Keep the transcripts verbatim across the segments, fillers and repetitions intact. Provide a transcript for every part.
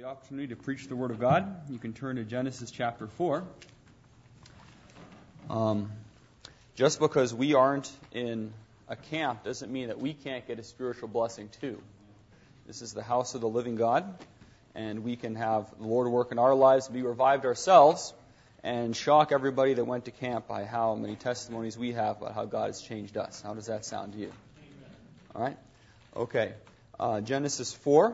opportunity to preach the Word of God. You can turn to Genesis chapter four. Um, just because we aren't in a camp doesn't mean that we can't get a spiritual blessing too. This is the house of the living God, and we can have the Lord work in our lives, be revived ourselves, and shock everybody that went to camp by how many testimonies we have about how God has changed us. How does that sound to you? All right? Okay. Uh, Genesis four.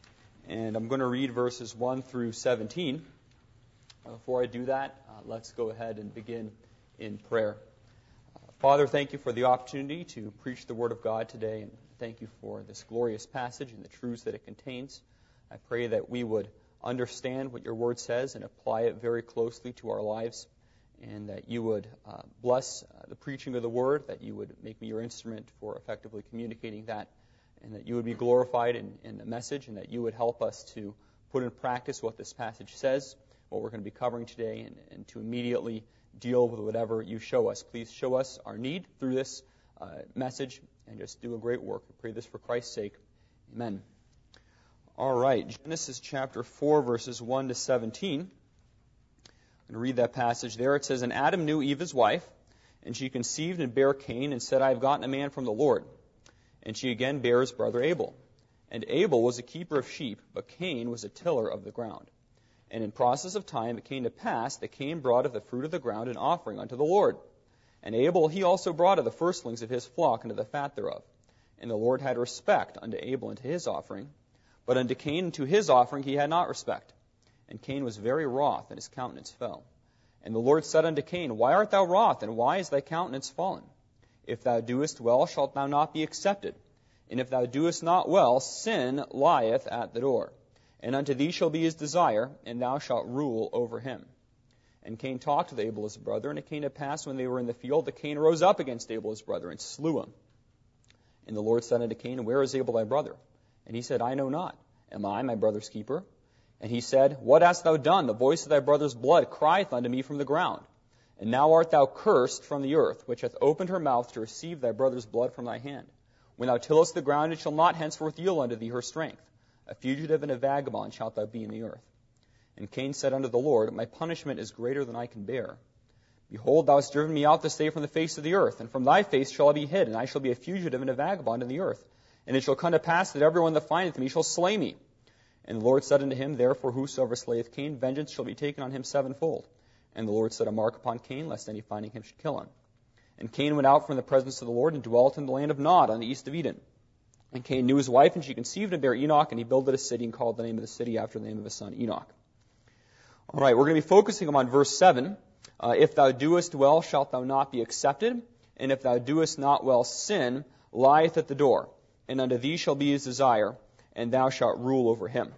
And I'm going to read verses one through seventeen. Before I do that, uh, let's go ahead and begin in prayer. Uh, Father, thank you for the opportunity to preach the Word of God today, and thank you for this glorious passage and the truths that it contains. I pray that we would understand what your Word says and apply it very closely to our lives, and that you would uh, bless uh, the preaching of the Word, that you would make me your instrument for effectively communicating that, and that you would be glorified in, in the message, and that you would help us to put in practice what this passage says, what we're going to be covering today, and, and to immediately deal with whatever you show us. Please show us our need through this uh, message, and just do a great work. We pray this for Christ's sake. Amen. All right, Genesis chapter four, verses one to seventeen. I'm going to read that passage there. It says, "And Adam knew Eve his wife, and she conceived and bare Cain, and said, I have gotten a man from the Lord. And she again bare his brother Abel. And Abel was a keeper of sheep, but Cain was a tiller of the ground. And in process of time it came to pass that Cain brought of the fruit of the ground an offering unto the Lord. And Abel he also brought of the firstlings of his flock and of the fat thereof. And the Lord had respect unto Abel and to his offering, but unto Cain and to his offering he had not respect. And Cain was very wroth, and his countenance fell. And the Lord said unto Cain, Why art thou wroth, and why is thy countenance fallen? If thou doest well, shalt thou not be accepted. And if thou doest not well, sin lieth at the door. And unto thee shall be his desire, and thou shalt rule over him. And Cain talked with Abel his brother, and it came to pass when they were in the field that Cain rose up against Abel his brother, and slew him. And the Lord said unto Cain, Where is Abel thy brother? And he said, I know not. Am I my brother's keeper? And he said, What hast thou done? The voice of thy brother's blood crieth unto me from the ground. And now art thou cursed from the earth, which hath opened her mouth to receive thy brother's blood from thy hand. When thou tillest the ground, it shall not henceforth yield unto thee her strength. A fugitive and a vagabond shalt thou be in the earth. And Cain said unto the Lord, My punishment is greater than I can bear. Behold, thou hast driven me out this day from the face of the earth, and from thy face shall I be hid, and I shall be a fugitive and a vagabond in the earth. And it shall come to pass that every one that findeth me shall slay me. And the Lord said unto him, Therefore whosoever slayeth Cain, vengeance shall be taken on him sevenfold. And the Lord set a mark upon Cain, lest any finding him should kill him. And Cain went out from the presence of the Lord, and dwelt in the land of Nod, on the east of Eden. And Cain knew his wife, and she conceived and bare Enoch, and he builded a city, and called the name of the city after the name of his son Enoch. All right, we're going to be focusing on verse seven. Uh, if thou doest well, shalt thou not be accepted. And if thou doest not well, sin lieth at the door. And unto thee shall be his desire, and thou shalt rule over him.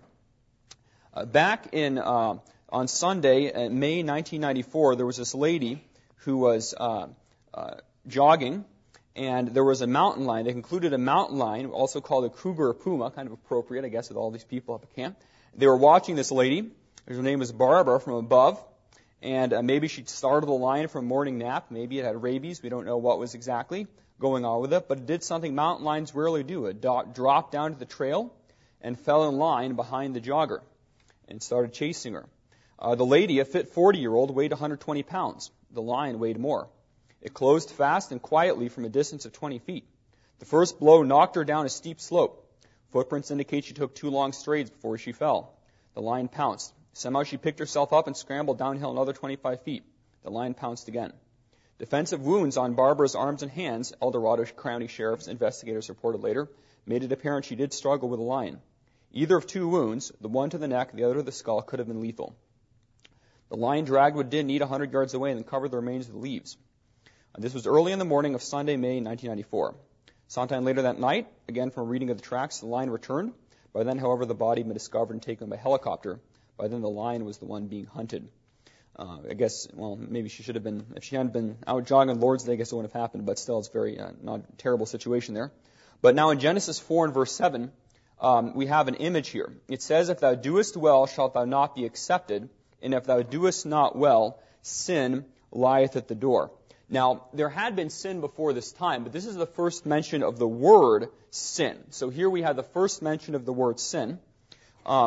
Uh, back in uh, on Sunday, uh, May nineteen ninety-four, there was this lady who was uh, uh, jogging, and there was a mountain lion. They concluded a mountain lion, also called a cougar or puma, kind of appropriate, I guess, with all these people up at camp. They were watching this lady. Her name was Barbara, from above, and uh, maybe she startled the lion from a morning nap. Maybe it had rabies. We don't know what was exactly going on with it, but it did something mountain lions rarely do. It do- dropped down to the trail and fell in line behind the jogger and started chasing her. Uh, the lady, a fit forty-year-old, weighed one hundred twenty pounds. The lion weighed more. It closed fast and quietly from a distance of twenty feet. The first blow knocked her down a steep slope. Footprints indicate she took two long strides before she fell. The lion pounced. Somehow she picked herself up and scrambled downhill another twenty-five feet. The lion pounced again. Defensive wounds on Barbara's arms and hands, El Dorado County Sheriff's investigators reported later, made it apparent she did struggle with a lion. Either of two wounds, the one to the neck, the other to the skull, could have been lethal. The lion dragged what did need one hundred yards away and then covered the remains with leaves. This was early in the morning of Sunday, May nineteen ninety-four. Sometime later that night, again from a reading of the tracks, the lion returned. By then, however, the body had been discovered and taken by helicopter. By then, the lion was the one being hunted. Uh, I guess, well, maybe she should have been, if she hadn't been out jogging on Lord's Day, I guess it wouldn't have happened, but still, it's very, uh, not a terrible situation there. But now in Genesis four and verse seven, um, we have an image here. It says, If thou doest well, shalt thou not be accepted, and if thou doest not well, sin lieth at the door. Now, there had been sin before this time, but this is the first mention of the word sin. So here we have the first mention of the word sin. Um,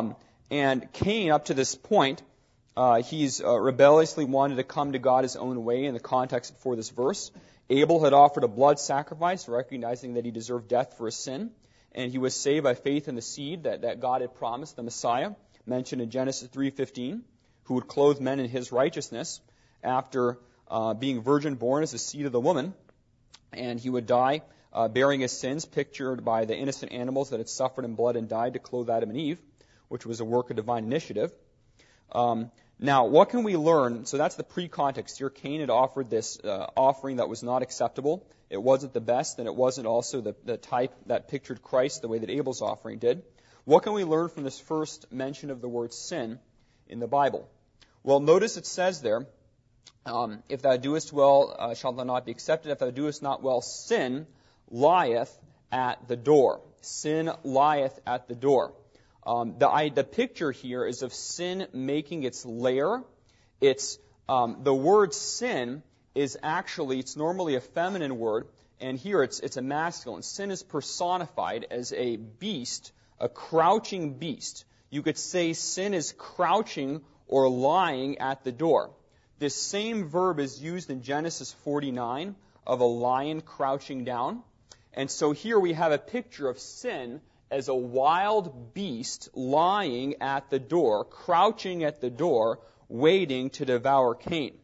And Cain, up to this point, uh, he's uh, rebelliously wanted to come to God his own way in the context before this verse. Abel had offered a blood sacrifice, recognizing that he deserved death for his sin. And he was saved by faith in the seed that, that God had promised, the Messiah, mentioned in Genesis three fifteen, who would clothe men in his righteousness after uh, being virgin born as the seed of the woman. And he would die uh, bearing his sins, pictured by the innocent animals that had suffered in blood and died to clothe Adam and Eve, which was a work of divine initiative. Um, now, what can we learn? So that's the pre-context here. Cain had offered this uh, offering that was not acceptable. It wasn't the best, and it wasn't also the, the type that pictured Christ the way that Abel's offering did. What can we learn from this first mention of the word sin in the Bible? Well, notice it says there, um, if thou doest well, uh, shalt thou not be accepted. If thou doest not well, sin lieth at the door. Sin lieth at the door. Um, the, I, the picture here is of sin making its lair. It's um, the word sin is actually, it's normally a feminine word, and here it's it's a masculine. Sin is personified as a beast, a crouching beast. You could say sin is crouching or lying at the door. This same verb is used in Genesis forty-nine of a lion crouching down. And so here we have a picture of sin as a wild beast lying at the door, crouching at the door, waiting to devour Cain.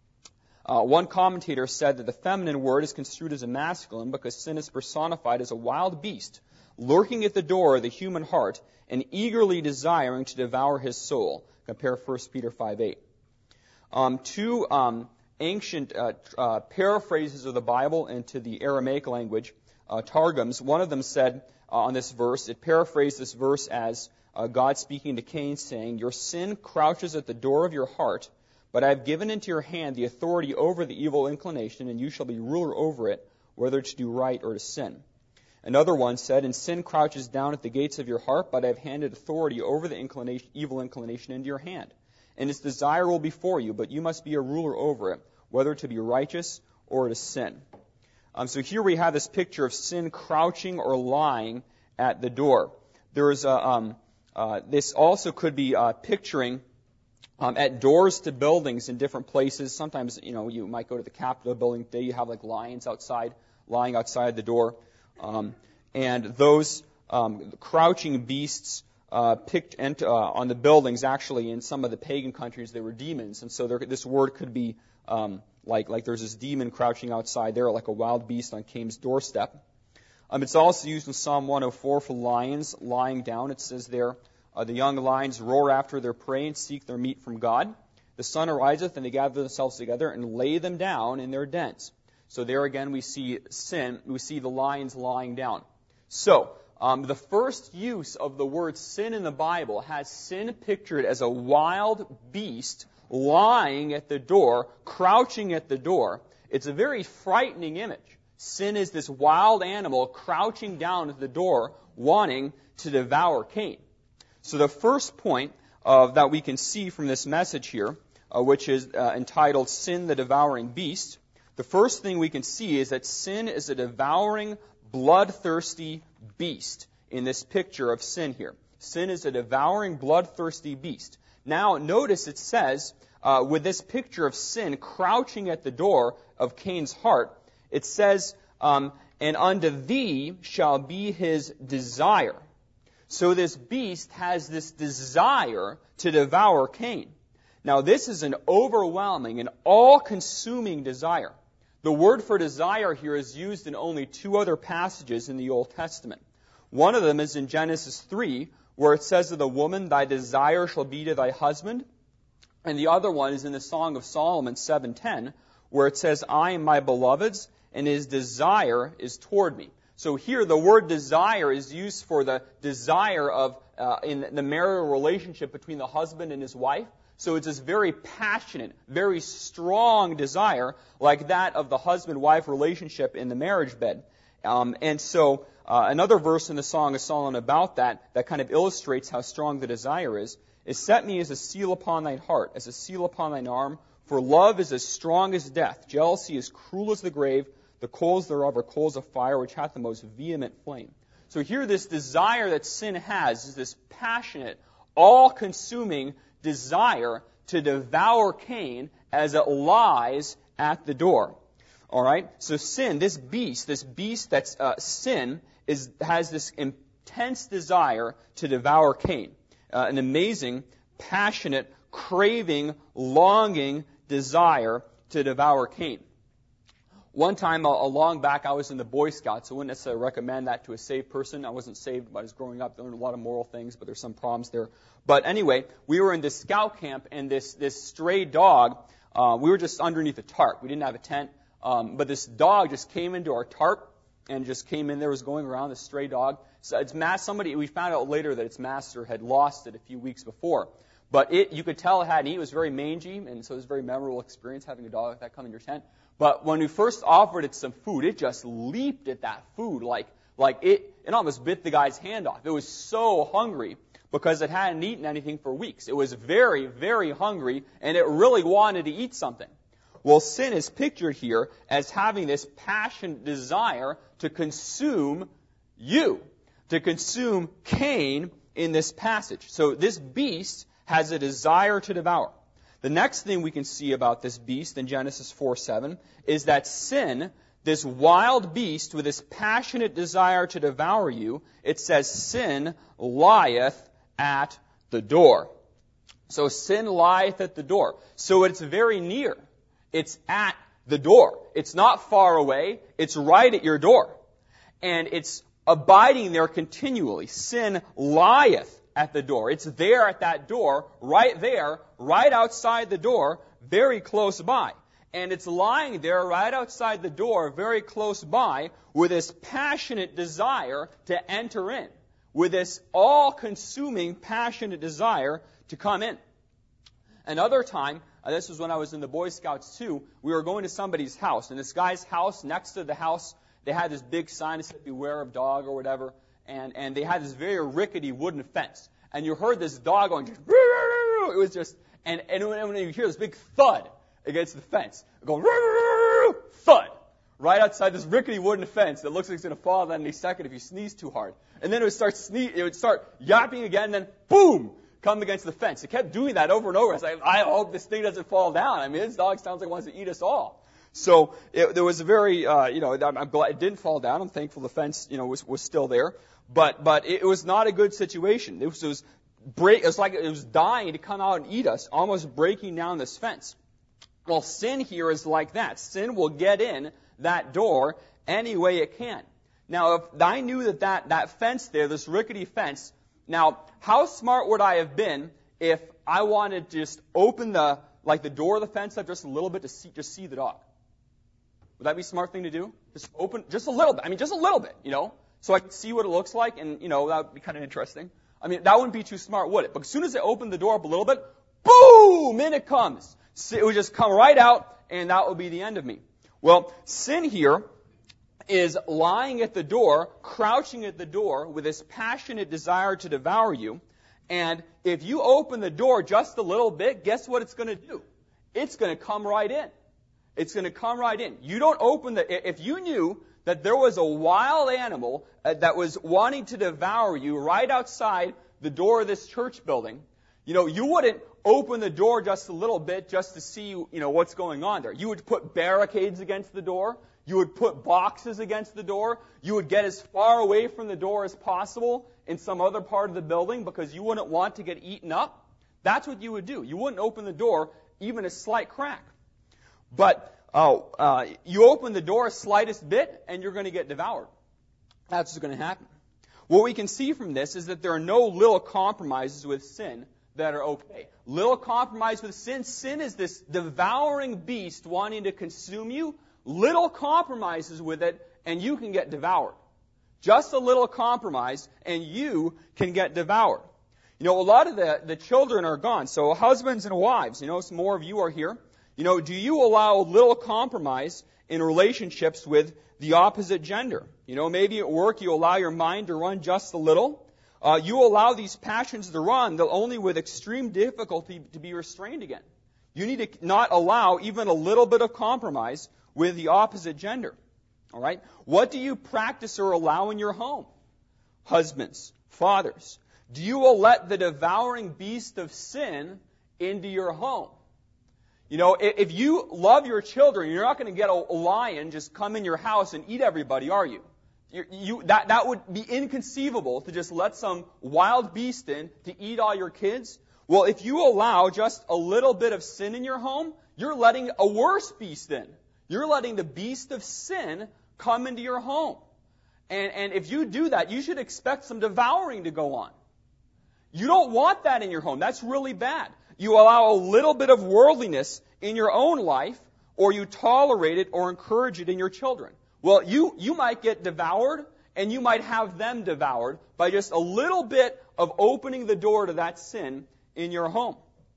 Uh, one commentator said that the feminine word is construed as a masculine because sin is personified as a wild beast, lurking at the door of the human heart and eagerly desiring to devour his soul. Compare First Peter five eight. Um, two um, ancient uh, uh, paraphrases of the Bible into the Aramaic language, uh, Targums. One of them said uh, on this verse, it paraphrased this verse as uh, God speaking to Cain, saying, "Your sin crouches at the door of your heart, but I have given into your hand the authority over the evil inclination, and you shall be ruler over it, whether to do right or to sin." Another one said, "And sin crouches down at the gates of your heart, but I have handed authority over the inclination, evil inclination into your hand. And its desire will be for you, but you must be a ruler over it, whether to be righteous or to sin." Um, so here we have this picture of sin crouching or lying at the door. There is a, um, uh, this also could be uh, picturing um, at doors to buildings in different places. Sometimes, you know, you might go to the Capitol building today. You have like lions outside, lying outside the door. Um, and those um, crouching beasts uh, picked ent- uh, on the buildings, actually, in some of the pagan countries, they were demons. And so there, this word could be um, like like there's this demon crouching outside there, like a wild beast on Cain's doorstep. Um, it's also used in Psalm one oh four for lions lying down. It says there, uh, the young lions roar after their prey and seek their meat from God. The sun ariseth, and they gather themselves together and lay them down in their dens. So there again we see sin, we see the lions lying down. So, um, the first use of the word sin in the Bible has sin pictured as a wild beast lying at the door, crouching at the door. It's a very frightening image. Sin is this wild animal crouching down at the door, wanting to devour Cain. So the first point uh, that we can see from this message here, uh, which is uh, entitled Sin the Devouring Beast, the first thing we can see is that sin is a devouring, bloodthirsty beast in this picture of sin here. Sin is a devouring, bloodthirsty beast. Now, notice it says, uh, with this picture of sin crouching at the door of Cain's heart, it says, um, "And unto thee shall be his desire." So this beast has this desire to devour Cain. Now, this is an overwhelming and all-consuming desire. The word for desire here is used in only two other passages in the Old Testament. One of them is in Genesis three, where it says of the woman, "Thy desire shall be to thy husband." And the other one is in the Song of Solomon seven ten, where it says, "I am my beloved's, and his desire is toward me." So here the word desire is used for the desire of uh, in the marital relationship between the husband and his wife. So it's this very passionate, very strong desire, like that of the husband-wife relationship in the marriage bed. Um, and so uh, another verse in the Song of Solomon about that, that kind of illustrates how strong the desire is, is, "Set me as a seal upon thine heart, as a seal upon thine arm, for love is as strong as death. Jealousy is cruel as the grave. The coals thereof are coals of fire, which hath the most vehement flame." So here this desire that sin has is this passionate, all-consuming desire to devour Cain as it lies at the door. All right? So sin, this beast, this beast that's uh, sin, is has this intense desire to devour Cain. Uh, an amazing, passionate, craving, longing desire to devour Cain. One time, a, a long back, I was in the Boy Scouts. I wouldn't necessarily recommend that to a saved person. I wasn't saved, but I was growing up. I learned a lot of moral things, but there's some problems there. But anyway, we were in this scout camp, and this, this stray dog, uh, we were just underneath a tarp. We didn't have a tent, um, but this dog just came into our tarp and just came in there, was going around, this stray dog. So it's mass, somebody, we found out later that its master had lost it a few weeks before. But it, you could tell it had eat. It was very mangy, and so it was a very memorable experience having a dog like that come in your tent. But when we first offered it some food, it just leaped at that food like like it, it almost bit the guy's hand off. It was so hungry because it hadn't eaten anything for weeks. It was very, very hungry, and it really wanted to eat something. Well, sin is pictured here as having this passionate desire to consume you, to consume Cain in this passage. So this beast has a desire to devour. The next thing we can see about this beast in Genesis four seven is that sin, this wild beast with this passionate desire to devour you, it says sin lieth at the door. So sin lieth at the door. So it's very near. It's at the door. It's not far away. It's right at your door. And it's abiding there continually. Sin lieth at the door. It's there at that door, right there, right outside the door, very close by. And it's lying there right outside the door, very close by, with this passionate desire to enter in, with this all-consuming passionate desire to come in. Another time, uh, this was when I was in the Boy Scouts too, we were going to somebody's house, and this guy's house, next to the house, they had this big sign that said, "Beware of dog," or whatever. And, and they had this very rickety wooden fence. And you heard this dog going, just, it was just, and, and when you hear this big thud against the fence, going, thud, right outside this rickety wooden fence that looks like it's going to fall down any second if you sneeze too hard. And then it would start sneeze, it would start yapping again, and then boom, come against the fence. It kept doing that over and over. I was like, I hope this thing doesn't fall down. I mean, this dog sounds like it wants to eat us all. So it, there was a very, uh, you know, I'm, I'm glad it didn't fall down. I'm thankful the fence, you know, was, was still there. But but it was not a good situation. It was, it was break. It was like it was dying to come out and eat us, almost breaking down this fence. Well, sin here is like that. Sin will get in that door any way it can. Now, if I knew that that, that fence there, this rickety fence, now, how smart would I have been if I wanted to just open the, like the door of the fence up just a little bit to see, just see the dog? Would that be a smart thing to do? Just open, just a little bit. I mean, just a little bit, you know, so I could see what it looks like, and, you know, that would be kind of interesting. I mean, that wouldn't be too smart, would it? But as soon as I opened the door up a little bit, boom, in it comes. So it would just come right out, and that would be the end of me. Well, sin here is lying at the door, crouching at the door with this passionate desire to devour you. And if you open the door just a little bit, guess what it's going to do? It's going to come right in. It's going to come right in. You don't open the... If you knew that there was a wild animal uh, that was wanting to devour you right outside the door of this church building, you know, you wouldn't open the door just a little bit just to see, you know, what's going on there. You would put barricades against the door. You would put boxes against the door. You would get as far away from the door as possible in some other part of the building because you wouldn't want to get eaten up. That's what you would do. You wouldn't open the door even a slight crack. But oh, uh, you open the door a slightest bit, and you're going to get devoured. That's what's going to happen. What we can see from this is that there are no little compromises with sin that are okay. Little compromise with sin. Sin is this devouring beast wanting to consume you. Little compromises with it, and you can get devoured. Just a little compromise, and you can get devoured. You know, a lot of the, the children are gone. So husbands and wives, you know, some more of you are here. You know, do you allow little compromise in relationships with the opposite gender? You know, maybe at work you allow your mind to run just a little. Uh, you allow these passions to run, they'll only with extreme difficulty to be restrained again. You need to not allow even a little bit of compromise with the opposite gender. All right? What do you practice or allow in your home? Husbands, fathers. Do you will let the devouring beast of sin into your home? You know, if you love your children, you're not going to get a lion just come in your house and eat everybody, are you? You, you that, that would be inconceivable to just let some wild beast in to eat all your kids. Well, if you allow just a little bit of sin in your home, you're letting a worse beast in. You're letting the beast of sin come into your home. And, and if you do that, you should expect some devouring to go on. You don't want that in your home. That's really bad. You allow a little bit of worldliness in your own life, or you tolerate it or encourage it in your children. Well, you, you might get devoured, and you might have them devoured by just a little bit of opening the door to that sin in your home.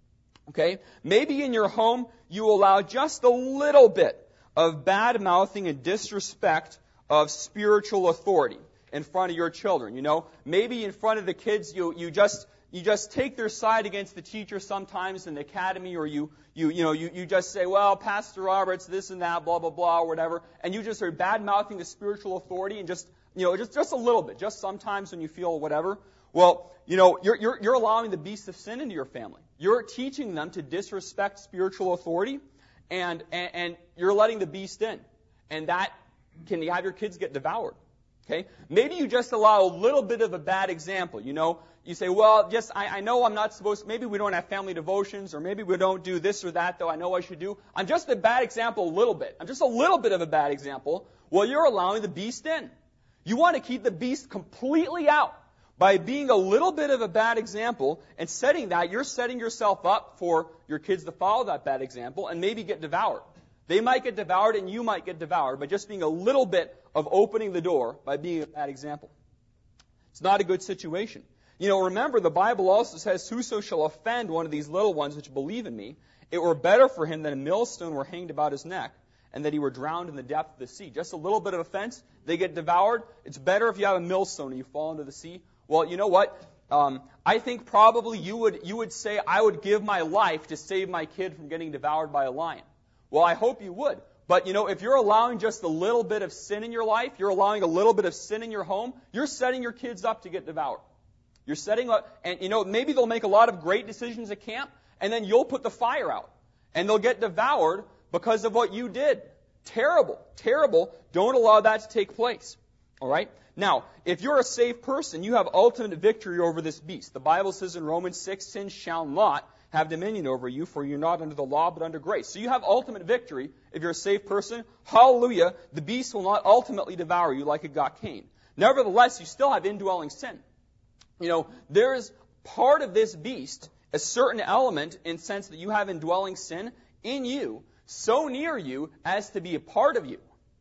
Okay? Maybe in your home, you allow just a little bit of bad-mouthing and disrespect of spiritual authority in front of your children. You know, maybe in front of the kids, you, you just you just take their side against the teacher sometimes in the academy, or you you you know you, you just say, well, Pastor Roberts, this and that, blah blah blah, or whatever, and you just are bad-mouthing the spiritual authority, and just you know just just a little bit, just sometimes when you feel whatever. Well, you know, you're you're you're allowing the beast of sin into your family. You're teaching them to disrespect spiritual authority, and and, and you're letting the beast in, and that can have your kids get devoured. Okay? Maybe you just allow a little bit of a bad example. You know, you say, well, just I, I know I'm not supposed to, maybe we don't have family devotions, or maybe we don't do this or that, though I know I should do. I'm just a bad example a little bit. I'm just a little bit of a bad example. Well, you're allowing the beast in. You want to keep the beast completely out. By being a little bit of a bad example and setting that, you're setting yourself up for your kids to follow that bad example and maybe get devoured. They might get devoured and you might get devoured by just being a little bit of opening the door by being a bad example. It's not a good situation. You know, remember, the Bible also says, whoso shall offend one of these little ones which believe in me, it were better for him that a millstone were hanged about his neck and that he were drowned in the depth of the sea. Just a little bit of offense, they get devoured. It's better if you have a millstone and you fall into the sea. Well, you know what? Um, I think probably you would you would say, I would give my life to save my kid from getting devoured by a lion. Well, I hope you would. But, you know, if you're allowing just a little bit of sin in your life, you're allowing a little bit of sin in your home, you're setting your kids up to get devoured. You're setting up, and, you know, maybe they'll make a lot of great decisions at camp, and then you'll put the fire out. And they'll get devoured because of what you did. Terrible. Terrible. Don't allow that to take place. All right? Now, if you're a saved person, you have ultimate victory over this beast. The Bible says in Romans six, sin shall not have dominion over you, for you're not under the law, but under grace. So you have ultimate victory if you're a saved person. Hallelujah. The beast will not ultimately devour you like it got Cain. Nevertheless, you still have indwelling sin. You know, there is part of this beast, a certain element in the sense that you have indwelling sin in you, so near you as to be a part of you.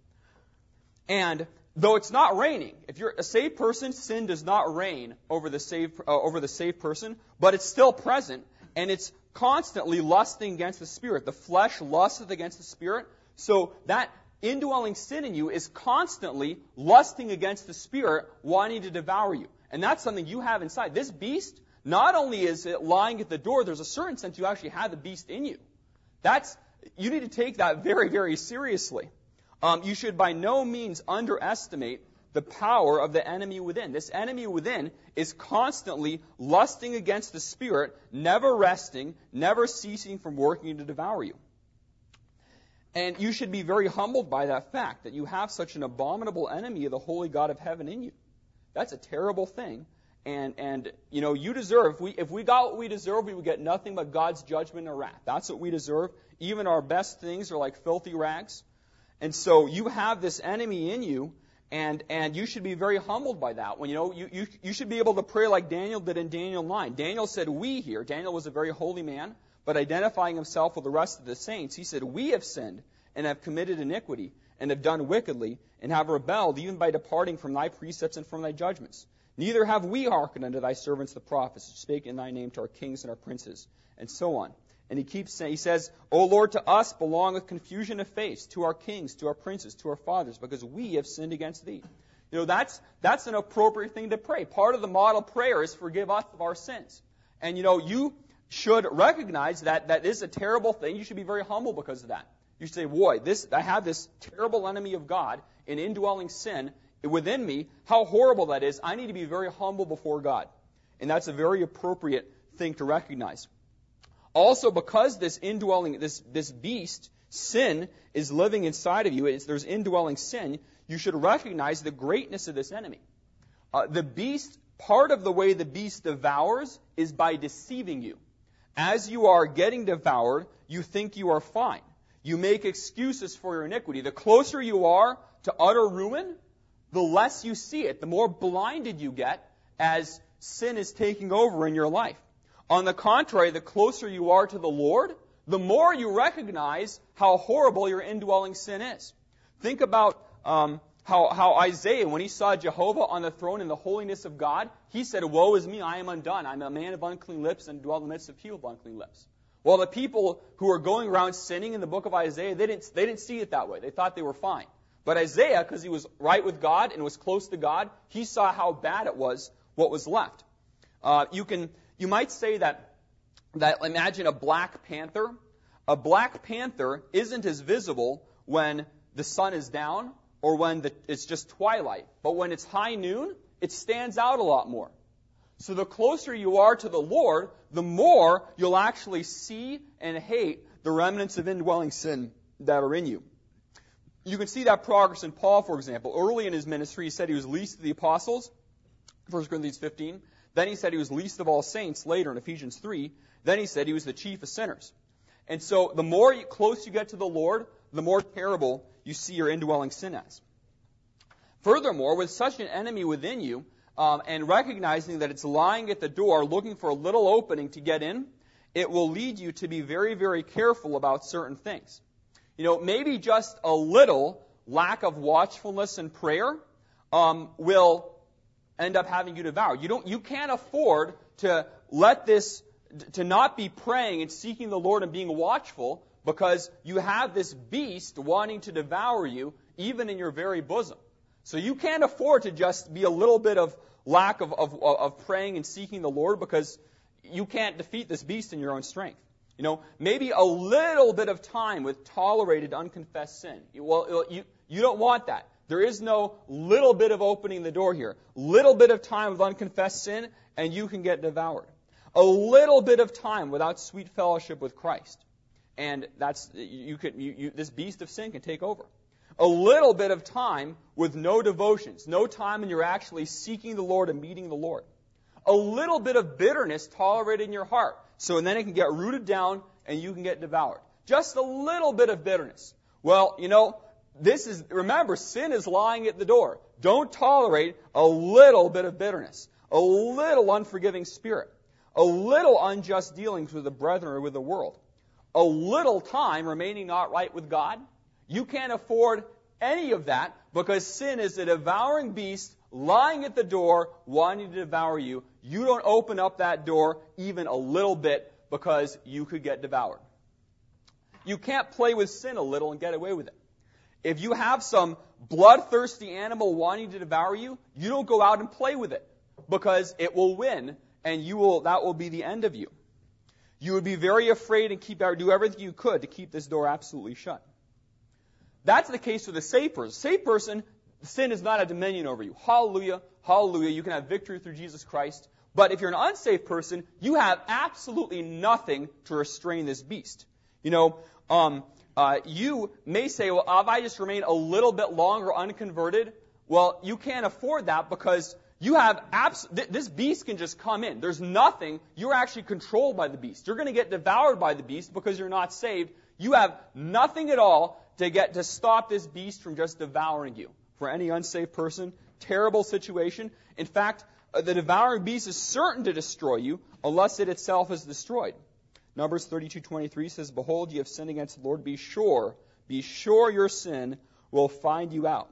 And though it's not reigning, if you're a saved person, sin does not reign over the saved uh, over the saved person, but it's still present, and it's constantly lusting against the Spirit. The flesh lusteth against the Spirit, so that indwelling sin in you is constantly lusting against the Spirit, wanting to devour you. And that's something you have inside. This beast, not only is it lying at the door, there's a certain sense you actually have the beast in you. That's you need to take that very, very seriously. Um, you should by no means underestimate the power of the enemy within. This enemy within is constantly lusting against the Spirit, never resting, never ceasing from working to devour you. And you should be very humbled by that fact, that you have such an abominable enemy of the holy God of heaven in you. That's a terrible thing. And, and you know, you deserve, if we, if we got what we deserve, we would get nothing but God's judgment and wrath. That's what we deserve. Even our best things are like filthy rags. And so you have this enemy in you, and, and you should be very humbled by that. When you know you, you you should be able to pray like Daniel did in Daniel nine. Daniel said, we here. Daniel was a very holy man, but identifying himself with the rest of the saints, he said, we have sinned and have committed iniquity and have done wickedly and have rebelled even by departing from thy precepts and from thy judgments. Neither have we hearkened unto thy servants the prophets, who spake in thy name to our kings and our princes, and so on. And he keeps saying, he says, O Lord, to us belongeth confusion of face, to our kings, to our princes, to our fathers, because we have sinned against thee. You know, that's that's an appropriate thing to pray. Part of the model prayer is forgive us of our sins. And, you know, you should recognize that that is a terrible thing. You should be very humble because of that. You should say, boy, this I have this terrible enemy of God, an indwelling sin within me. How horrible that is. I need to be very humble before God. And that's a very appropriate thing to recognize. Also, because this indwelling, this, this beast, sin, is living inside of you, it's, there's indwelling sin, you should recognize the greatness of this enemy. Uh, the beast, part of the way the beast devours is by deceiving you. As you are getting devoured, you think you are fine. You make excuses for your iniquity. The closer you are to utter ruin, the less you see it, the more blinded you get as sin is taking over in your life. On the contrary, the closer you are to the Lord, the more you recognize how horrible your indwelling sin is. Think about um, how, how Isaiah, when he saw Jehovah on the throne in the holiness of God, he said, "Woe is me, I am undone. I'm a man of unclean lips and dwell in the midst of people of unclean lips." Well, the people who are going around sinning in the book of Isaiah, they didn't, they didn't see it that way. They thought they were fine. But Isaiah, because he was right with God and was close to God, he saw how bad it was, what was left. Uh, you can, you might say that, that imagine a black panther. A black panther isn't as visible when the sun is down or when the, it's just twilight. But when it's high noon, it stands out a lot more. So the closer you are to the Lord, the more you'll actually see and hate the remnants of indwelling sin that are in you. You can see that progress in Paul, for example. Early in his ministry, he said he was least of the apostles, First Corinthians fifteen. Then he said he was least of all saints, later in Ephesians three. Then he said he was the chief of sinners. And so the more you, close you get to the Lord, the more terrible you see your indwelling sin as. Furthermore, with such an enemy within you, um, and recognizing that it's lying at the door, looking for a little opening to get in, it will lead you to be very, very careful about certain things. You know, maybe just a little lack of watchfulness and prayer um, will end up having you devoured. You don't, you can't afford to let this, to not be praying and seeking the Lord and being watchful, because you have this beast wanting to devour you, even in your very bosom. So you can't afford to just be a little bit of lack of, of, of praying and seeking the Lord, because you can't defeat this beast in your own strength. You know, maybe a little bit of time with tolerated, unconfessed sin. Well, you, you don't want that. There is no little bit of opening the door here. Little bit of time with unconfessed sin, and you can get devoured. A little bit of time without sweet fellowship with Christ, and that's you could you, you, this beast of sin can take over. A little bit of time with no devotions, no time when you're actually seeking the Lord and meeting the Lord. A little bit of bitterness tolerated in your heart, so and then it can get rooted down and you can get devoured. Just a little bit of bitterness. Well, you know, this is, remember, sin is lying at the door. Don't tolerate a little bit of bitterness, a little unforgiving spirit, a little unjust dealings with the brethren or with the world, a little time remaining not right with God. You can't afford any of that, because sin is a devouring beast lying at the door wanting to devour you. You don't open up that door even a little bit, because you could get devoured. You can't play with sin a little and get away with it. If you have some bloodthirsty animal wanting to devour you, you don't go out and play with it, because it will win, and you will that will be the end of you. You would be very afraid and keep do everything you could to keep this door absolutely shut. That's the case with a saved person. Saved person, sin is not a dominion over you. Hallelujah, hallelujah. You can have victory through Jesus Christ. But if you're an unsaved person, you have absolutely nothing to restrain this beast. You know, um, uh, you may say, well, if I just remain a little bit longer unconverted, well, you can't afford that, because you have abs- th- this beast can just come in. There's nothing. You're actually controlled by the beast. You're going to get devoured by the beast because you're not saved. You have nothing at all to get to stop this beast from just devouring you. For any unsaved person, terrible situation. In fact, uh, the devouring beast is certain to destroy you unless it itself is destroyed. Numbers thirty-two twenty-three says, "Behold, ye have sinned against the Lord. Be sure, be sure your sin will find you out."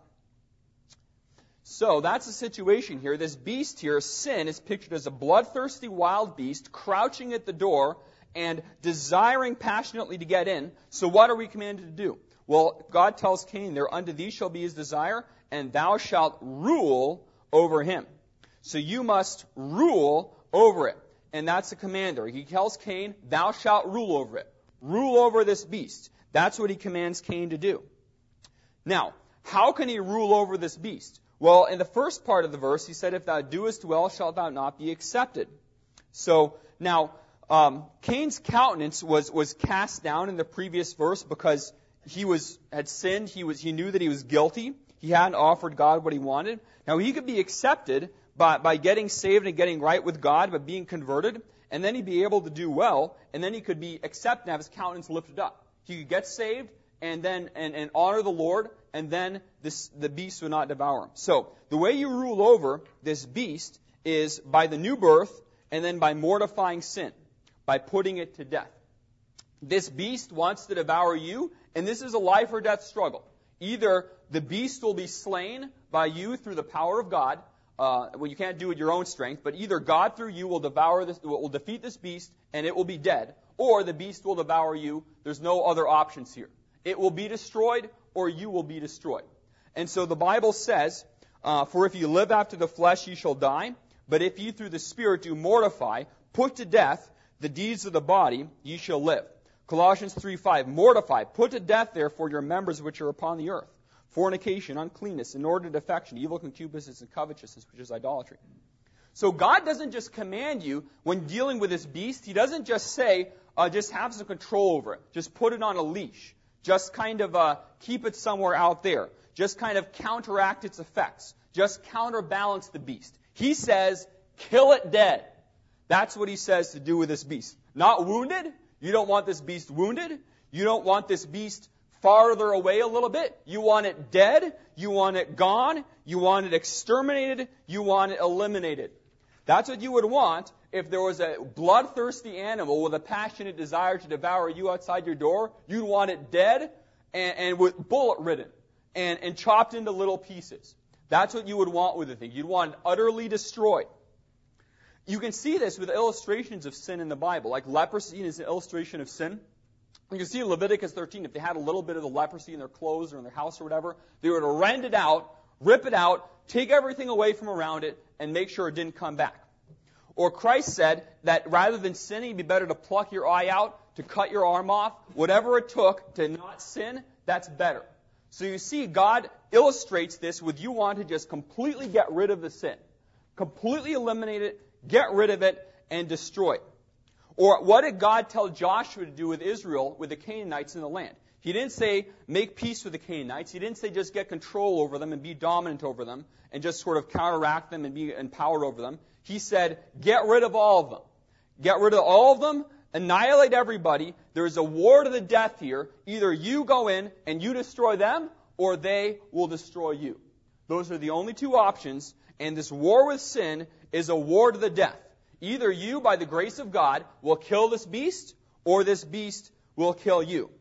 So that's the situation here. This beast here, sin, is pictured as a bloodthirsty wild beast crouching at the door and desiring passionately to get in. So what are we commanded to do? Well, God tells Cain there, "Unto thee shall be his desire, and thou shalt rule over him." So you must rule over it. And that's the commander. He tells Cain, "Thou shalt rule over it." Rule over this beast. That's what he commands Cain to do. Now, how can he rule over this beast? Well, in the first part of the verse, he said, if thou doest well, shalt thou not be accepted. So, now, um, Cain's countenance was, was cast down in the previous verse because he was had sinned. He was he knew that he was guilty. He hadn't offered God what he wanted. Now, he could be accepted by, by getting saved and getting right with God, by being converted, and then he'd be able to do well, and then he could be accepted and have his countenance lifted up. He could get saved and then and, and honor the Lord, and then this, the beast would not devour him. So, the way you rule over this beast is by the new birth and then by mortifying sin, by putting it to death. This beast wants to devour you, and this is a life or death struggle. Either the beast will be slain by you through the power of God. Uh, well, you can't do it your own strength, but either God through you will devour this, will defeat this beast, and it will be dead, or the beast will devour you. There's no other options here. It will be destroyed, or you will be destroyed. And so the Bible says, uh, for if you live after the flesh, ye shall die. But if ye through the Spirit do mortify, put to death the deeds of the body, ye shall live. Colossians three five, mortify, put to death therefore your members which are upon the earth. Fornication, uncleanness, inordinate affection, evil concupiscence, and covetousness, which is idolatry. So God doesn't just command you when dealing with this beast. He doesn't just say, uh, just have some control over it. Just put it on a leash. Just kind of uh, keep it somewhere out there. Just kind of counteract its effects. Just counterbalance the beast. He says, kill it dead. That's what he says to do with this beast. Not wounded. You don't want this beast wounded. You don't want this beast farther away a little bit. You want it dead. You want it gone. You want it exterminated. You want it eliminated. That's what you would want if there was a bloodthirsty animal with a passionate desire to devour you outside your door. You'd want it dead and, and with bullet-ridden and, and chopped into little pieces. That's what you would want with the thing. You'd want it utterly destroyed. You can see this with illustrations of sin in the Bible. Like leprosy is an illustration of sin. You can see in Leviticus thirteen, if they had a little bit of the leprosy in their clothes or in their house or whatever, they would rend it out, rip it out, take everything away from around it, and make sure it didn't come back. Or Christ said that rather than sinning, it'd be better to pluck your eye out, to cut your arm off. Whatever it took to not sin, that's better. So you see, God illustrates this with you want to just completely get rid of the sin. Completely eliminate it, get rid of it, and destroy it. Or what did God tell Joshua to do with Israel, with the Canaanites in the land? He didn't say, make peace with the Canaanites. He didn't say just get control over them and be dominant over them and just sort of counteract them and be in power over them. He said, get rid of all of them. Get rid of all of them, annihilate everybody. There's a war to the death here. Either you go in and you destroy them, or they will destroy you. Those are the only two options, and this war with sin is a war to the death. Either you, by the grace of God, will kill this beast, or this beast will kill you.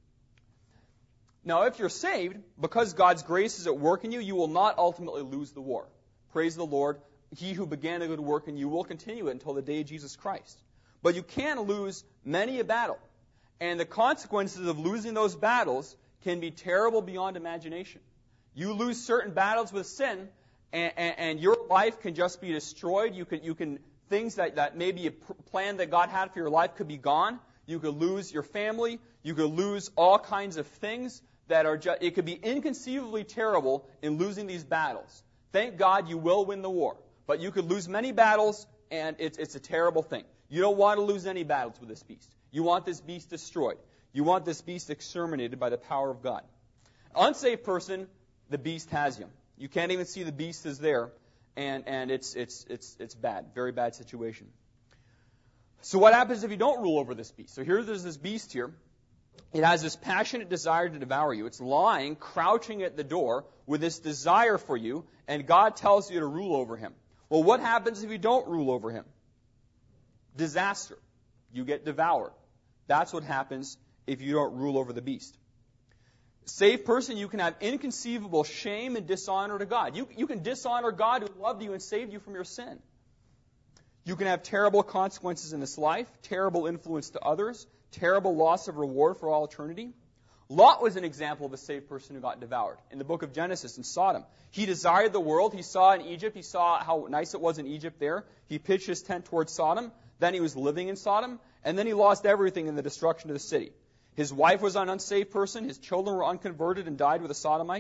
Now, if you're saved, because God's grace is at work in you, you will not ultimately lose the war. Praise the Lord. He who began a good work in you will continue it until the day of Jesus Christ. But you can lose many a battle. And the consequences of losing those battles can be terrible beyond imagination. You lose certain battles with sin, and, and, and your life can just be destroyed. You can, you can things that, that maybe a plan that God had for your life could be gone. You could lose your family. You could lose all kinds of things that are just, it could be inconceivably terrible in losing these battles. Thank God you will win the war. But you could lose many battles, and it's, it's a terrible thing. You don't want to lose any battles with this beast. You want this beast destroyed. You want this beast exterminated by the power of God. Unsaved person, the beast has you. You can't even see the beast is there, and, and it's, it's, it's, it's bad. Very bad situation. So what happens if you don't rule over this beast? So here there's this beast here. It has this passionate desire to devour you. It's lying, crouching at the door with this desire for you, and God tells you to rule over him. Well, what happens if you don't rule over him? Disaster. You get devoured. That's what happens if you don't rule over the beast. Saved person, you can have inconceivable shame and dishonor to God. You, you can dishonor God who loved you and saved you from your sin. You can have terrible consequences in this life, terrible influence to others, terrible loss of reward for all eternity. Lot was an example of a saved person who got devoured. In the book of Genesis, in Sodom, he desired the world. He saw in Egypt, he saw how nice it was in Egypt there. He pitched his tent towards Sodom. Then he was living in Sodom. And then he lost everything in the destruction of the city. His wife was an unsaved person. His children were unconverted and died with the Sodomites.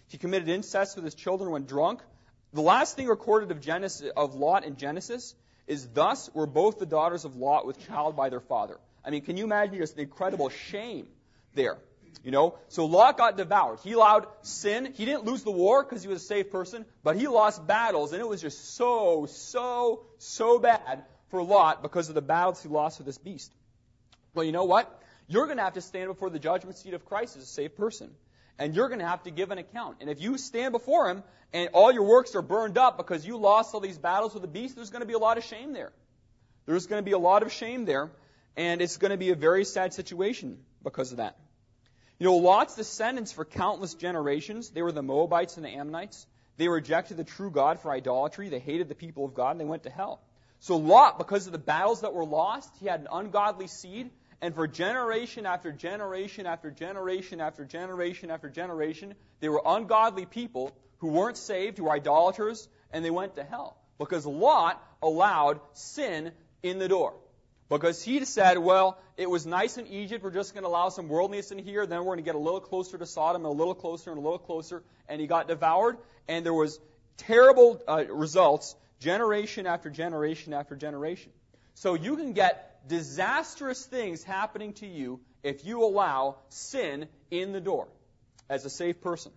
He committed incest with his children when drunk. The last thing recorded of Genesis, of Lot in Genesis is, thus were both the daughters of Lot with child by their father. I mean, can you imagine just the incredible shame there? You know, so Lot got devoured. He allowed sin. He didn't lose the war because he was a safe person, but he lost battles, and it was just so, so, so bad for Lot because of the battles he lost with this beast. Well, you know what? You're going to have to stand before the judgment seat of Christ as a safe person, and you're going to have to give an account. And if you stand before him and all your works are burned up because you lost all these battles with the beast, there's going to be a lot of shame there. There's going to be a lot of shame there, and it's going to be a very sad situation because of that. You know, Lot's descendants for countless generations, they were the Moabites and the Ammonites. They rejected the true God for idolatry. They hated the people of God, and they went to hell. So Lot, because of the battles that were lost, he had an ungodly seed, and for generation after generation after generation after generation after generation, they were ungodly people who weren't saved, who were idolaters, and they went to hell. Because Lot allowed sin in the door. Because he said, well, it was nice in Egypt, we're just going to allow some worldliness in here, then we're going to get a little closer to Sodom, and a little closer and a little closer, and he got devoured, and there was terrible uh, results, generation after generation after generation. So you can get disastrous things happening to you if you allow sin in the door as a safe person.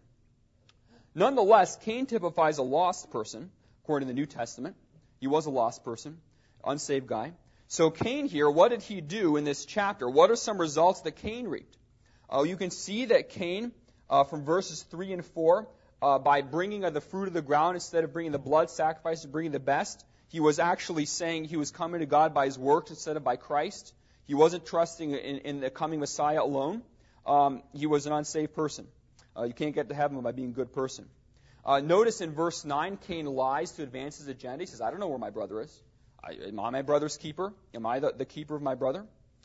Nonetheless, Cain typifies a lost person, according to the New Testament. He was a lost person, unsaved guy. So Cain here, what did he do in this chapter? What are some results that Cain reaped? Uh, you can see that Cain, uh, from verses three and four, uh, by bringing of the fruit of the ground instead of bringing the blood sacrifice, bringing the best, he was actually saying he was coming to God by his works instead of by Christ. He wasn't trusting in, in the coming Messiah alone. Um, he was an unsaved person. Uh, you can't get to heaven by being a good person. Uh, notice in verse nine, Cain lies to advance his agenda. He says, I don't know where my brother is. I, am I my brother's keeper? Am I the, the keeper of my brother?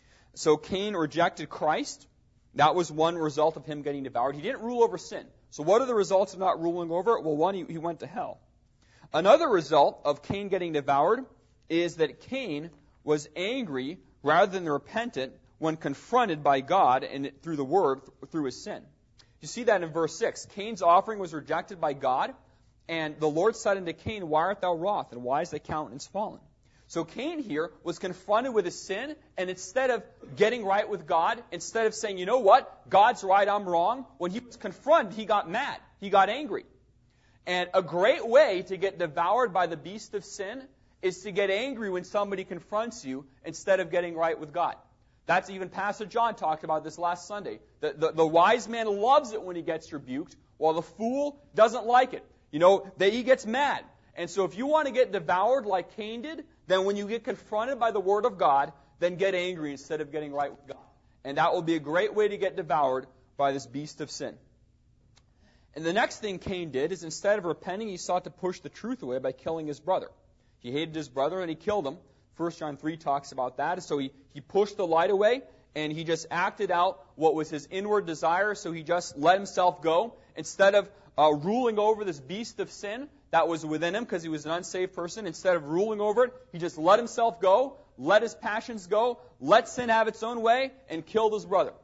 So Cain rejected Christ. That was one result of him getting devoured. He didn't rule over sin. So what are the results of not ruling over it? Well, one, he, he went to hell. Another result of Cain getting devoured is that Cain was angry rather than repentant when confronted by God and through the Word, through his sin. You see that in verse six. Cain's offering was rejected by God, and the Lord said unto Cain, Why art thou wroth, and why is thy countenance fallen? So Cain here was confronted with his sin, and instead of getting right with God, instead of saying, you know what, God's right, I'm wrong, when he was confronted, he got mad. He got angry. And a great way to get devoured by the beast of sin is to get angry when somebody confronts you instead of getting right with God. That's even Pastor John talked about this last Sunday. The, the, the wise man loves it when he gets rebuked, while the fool doesn't like it. You know, that he gets mad. And so if you want to get devoured like Cain did, then when you get confronted by the Word of God, then get angry instead of getting right with God. And that will be a great way to get devoured by this beast of sin. And the next thing Cain did is instead of repenting, he sought to push the truth away by killing his brother. He hated his brother and he killed him. First John three talks about that. So he, he pushed the light away and he just acted out what was his inward desire. So he just let himself go. Instead of uh, ruling over this beast of sin that was within him because he was an unsaved person, instead of ruling over it, he just let himself go, let his passions go, let sin have its own way, and killed his brother.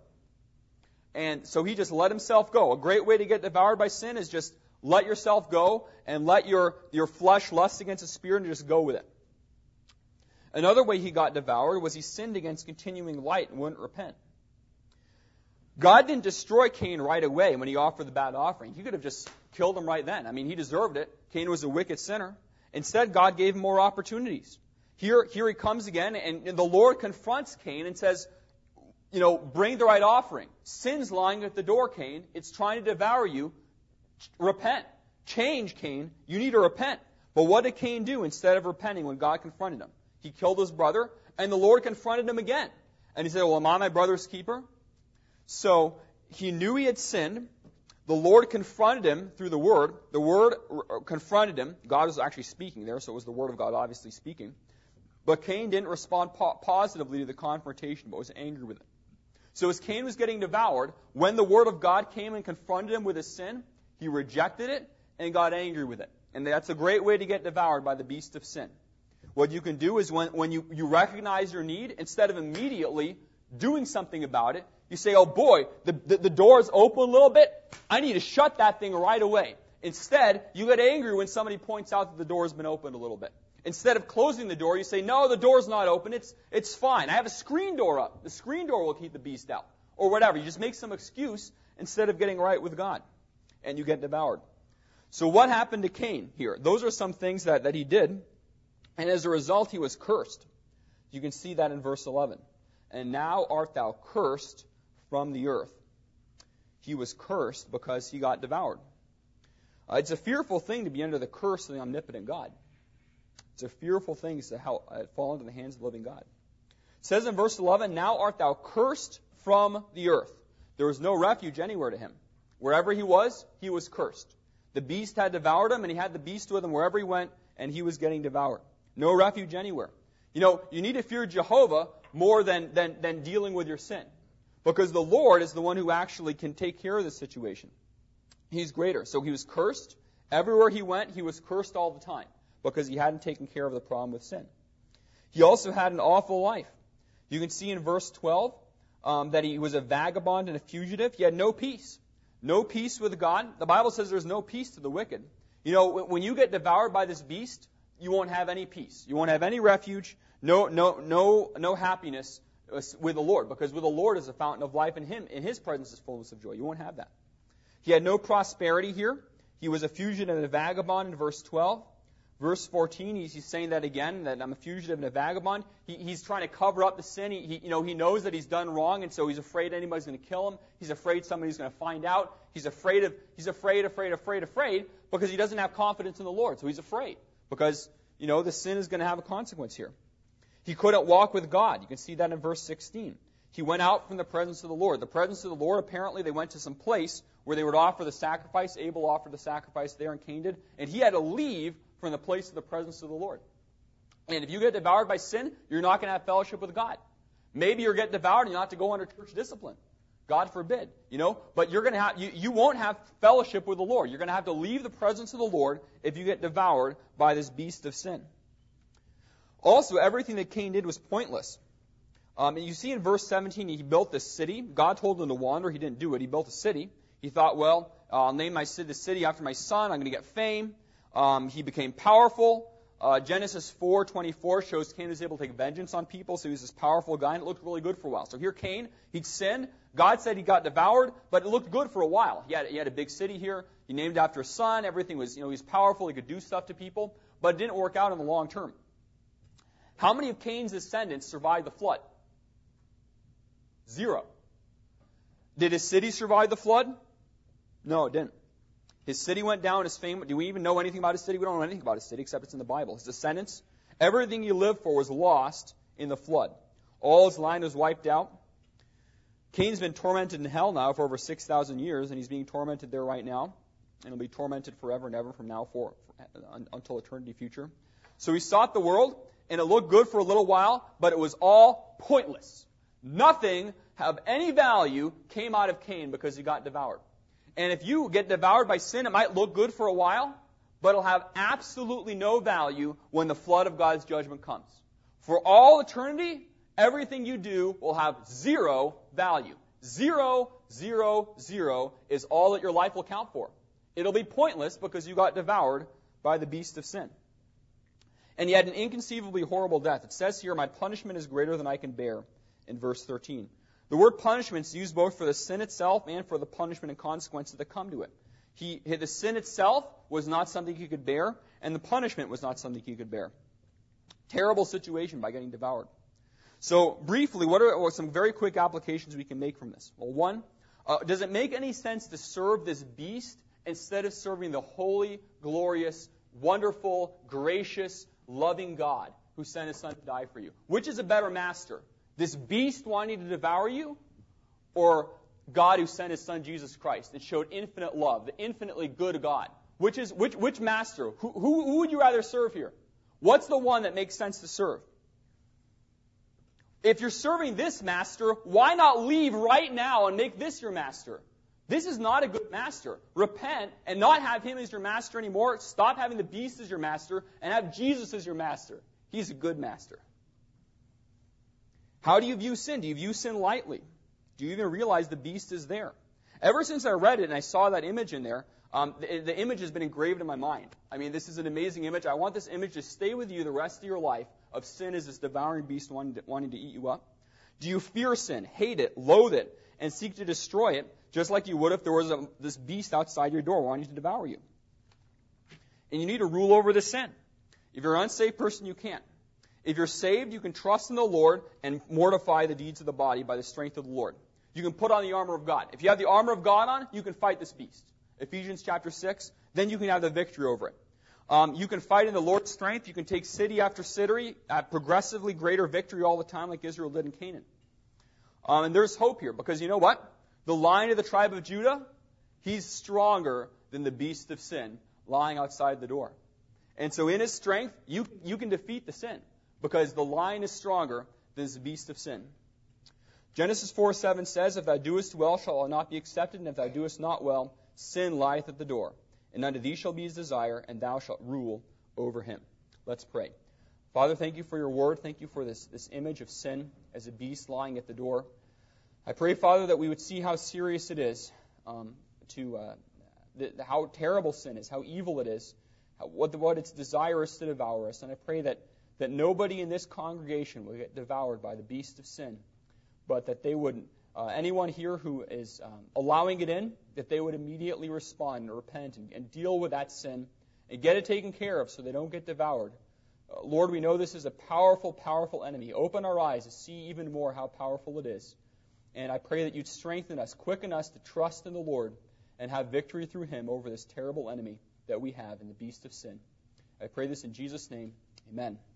And so he just let himself go. A great way to get devoured by sin is just let yourself go and let your, your flesh lust against the spirit and just go with it. Another way he got devoured was he sinned against continuing light and wouldn't repent. God didn't destroy Cain right away when he offered the bad offering. He could have just killed him right then. I mean, he deserved it. Cain was a wicked sinner. Instead, God gave him more opportunities. Here, here he comes again, and, and the Lord confronts Cain and says, you know, bring the right offering. Sin's lying at the door, Cain. It's trying to devour you. Repent. Change, Cain. You need to repent. But what did Cain do instead of repenting when God confronted him? He killed his brother, and the Lord confronted him again. And he said, well, am I my brother's keeper? So he knew he had sinned. The Lord confronted him through the Word. The Word confronted him. God was actually speaking there, so it was the Word of God obviously speaking. But Cain didn't respond po- positively to the confrontation, but was angry with it. So as Cain was getting devoured, when the Word of God came and confronted him with his sin, he rejected it and got angry with it. And that's a great way to get devoured by the beast of sin. What you can do is when, when you, you recognize your need, instead of immediately doing something about it, You say, oh boy, the, the, the door's open a little bit. I need to shut that thing right away. Instead, you get angry when somebody points out that the door's been opened a little bit. Instead of closing the door, you say, no, the door's not open. It's, it's fine. I have a screen door up. The screen door will keep the beast out. Or whatever. You just make some excuse instead of getting right with God. And you get devoured. So what happened to Cain here? Those are some things that, that he did. And as a result, he was cursed. You can see that in verse eleven. And now art thou cursed from the earth. He was cursed because he got devoured. Uh, it's a fearful thing to be under the curse of the omnipotent God. It's a fearful thing to how, uh, fall into the hands of the living God. It says in verse eleven, now art thou cursed from the earth. There was no refuge anywhere to him. Wherever he was, he was cursed. The beast had devoured him, and he had the beast with him wherever he went, and he was getting devoured. No refuge anywhere. You know, you need to fear Jehovah more than, than, than dealing with your sin. Because the Lord is the one who actually can take care of the situation. He's greater. So he was cursed. Everywhere he went, he was cursed all the time because he hadn't taken care of the problem with sin. He also had an awful life. You can see in verse twelve um, that he was a vagabond and a fugitive. He had no peace. No peace with God. The Bible says there's no peace to the wicked. You know, when you get devoured by this beast, you won't have any peace. You won't have any refuge, no, no, no, no happiness with the Lord, because with the Lord is a fountain of life, and Him, in His presence is fullness of joy. You won't have that. He had no prosperity here. He was a fugitive and a vagabond in verse twelve. Verse fourteen, he's, he's saying that again, that I'm a fugitive and a vagabond. He, he's trying to cover up the sin. He, he, you know, he knows that he's done wrong, and so he's afraid anybody's going to kill him. He's afraid somebody's going to find out. He's afraid of, he's afraid, afraid, afraid, afraid, because he doesn't have confidence in the Lord. So he's afraid, because, you know, the sin is going to have a consequence here. He couldn't walk with God. You can see that in verse sixteen. He went out from the presence of the Lord. The presence of the Lord, apparently they went to some place where they would offer the sacrifice. Abel offered the sacrifice there, and Cain did. And he had to leave from the place of the presence of the Lord. And if you get devoured by sin, you're not going to have fellowship with God. Maybe you'll get devoured and you'll have to go under church discipline. God forbid. You know, but you're going to have, you, you won't have fellowship with the Lord. You're going to have to leave the presence of the Lord if you get devoured by this beast of sin. Also, everything that Cain did was pointless. Um, and you see in verse seventeen, he built this city. God told him to wander. He didn't do it. He built a city. He thought, well, I'll name my city, the city after my son. I'm going to get fame. Um, he became powerful. Uh, Genesis four twenty-four shows Cain was able to take vengeance on people, so he was this powerful guy, and it looked really good for a while. So here Cain, he'd sinned. God said he got devoured, but it looked good for a while. He had, he had a big city here. He named it after his son. Everything was, you know, he was powerful. He could do stuff to people, but it didn't work out in the long term. How many of Cain's descendants survived the flood? Zero. Did his city survive the flood? No, it didn't. His city went down, his fame. Do we even know anything about his city? We don't know anything about his city except it's in the Bible. His descendants, everything he lived for was lost in the flood. All his line was wiped out. Cain's been tormented in hell now for over six thousand years, and he's being tormented there right now. And he'll be tormented forever and ever from now for, for until eternity future. So he sought the world, and it looked good for a little while, but it was all pointless. Nothing of any value came out of Cain because he got devoured. And if you get devoured by sin, it might look good for a while, but it'll have absolutely no value when the flood of God's judgment comes. For all eternity, everything you do will have zero value. Zero, zero, zero is all that your life will count for. It'll be pointless because you got devoured by the beast of sin. And he had an inconceivably horrible death. It says here, my punishment is greater than I can bear, in verse thirteen. The word punishment is used both for the sin itself and for the punishment and consequences that come to it. He, the sin itself was not something he could bear, and the punishment was not something he could bear. Terrible situation by getting devoured. So, briefly, what are some very quick applications we can make from this? Well, one, uh, does it make any sense to serve this beast instead of serving the holy, glorious, wonderful, gracious, loving God who sent His Son to die for you? Which is a better master? This beast wanting to devour you, or God who sent His Son Jesus Christ and showed infinite love, the infinitely good God? Which is which which master? Who, who, who would you rather serve here? What's the one that makes sense to serve? If you're serving this master, why not leave right now and make this your master? This is not a good master. Repent and not have him as your master anymore. Stop having the beast as your master and have Jesus as your master. He's a good master. How do you view sin? Do you view sin lightly? Do you even realize the beast is there? Ever since I read it and I saw that image in there, um, the, the image has been engraved in my mind. I mean, this is an amazing image. I want this image to stay with you the rest of your life of sin as this devouring beast wanting to, wanting to eat you up. Do you fear sin, hate it, loathe it, and seek to destroy it, just like you would if there was a, this beast outside your door wanting to devour you? And you need to rule over the sin. If you're an unsaved person, you can't. If you're saved, you can trust in the Lord and mortify the deeds of the body by the strength of the Lord. You can put on the armor of God. If you have the armor of God on, you can fight this beast. Ephesians chapter six, then you can have the victory over it. Um, you can fight in the Lord's strength. You can take city after city, have progressively greater victory all the time like Israel did in Canaan. Um, and there's hope here because you know what? The Lion of the tribe of Judah, he's stronger than the beast of sin lying outside the door. And so in his strength, you, you can defeat the sin because the Lion is stronger than the beast of sin. Genesis four seven says, If thou doest well, shalt thou not be accepted, and if thou doest not well, sin lieth at the door. And unto thee shall be his desire, and thou shalt rule over him. Let's pray. Father, thank you for your word. Thank you for this, this image of sin as a beast lying at the door. I pray, Father, that we would see how serious it is, um, to uh, the, the, how terrible sin is, how evil it is, how, what, the, what its desire is to devour us. And I pray that, that nobody in this congregation will get devoured by the beast of sin, but that they would, uh, anyone here who is um, allowing it in, that they would immediately respond and repent and, and deal with that sin and get it taken care of so they don't get devoured. Uh, Lord, we know this is a powerful, powerful enemy. Open our eyes to see even more how powerful it is. And I pray that you'd strengthen us, quicken us to trust in the Lord and have victory through him over this terrible enemy that we have in the beast of sin. I pray this in Jesus' name. Amen.